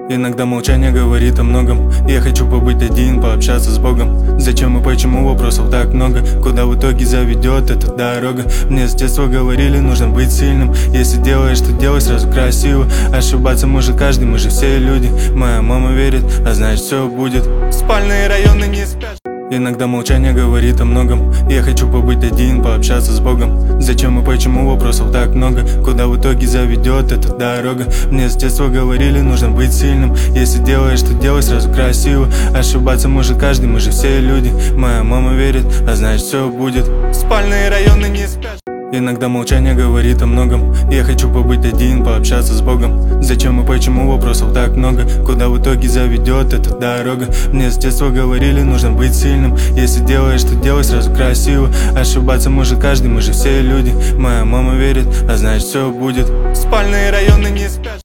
Иногда молчание говорит о многом. Я хочу побыть один, пообщаться с Богом. Зачем и почему вопросов так много? Куда в итоге заведет эта дорога? Мне с детства говорили, нужно быть сильным. Если делаешь, то делай сразу красиво. Ошибаться может каждый, мы же все люди. Моя мама верит, а значит все будет. Спальные районы не спят. Иногда молчание говорит о многом. Я хочу побыть один, пообщаться с Богом. Зачем и почему вопросов так много? Куда в итоге заведет эта дорога? Мне с детства говорили, нужно быть сильным. Если делаешь, то делай сразу красиво. Ошибаться может каждый, мы же все люди. Моя мама верит, а значит все будет. Спальные районы не спят. Иногда молчание говорит о многом. Я хочу побыть один, пообщаться с Богом. Зачем и почему вопросов так много? Куда в итоге заведет эта дорога? Мне с детства говорили, нужно быть сильным. Если делаешь, то делай сразу красиво. Ошибаться может каждый, мы же все люди. Моя мама верит, а значит все будет. Спальные районы не спят.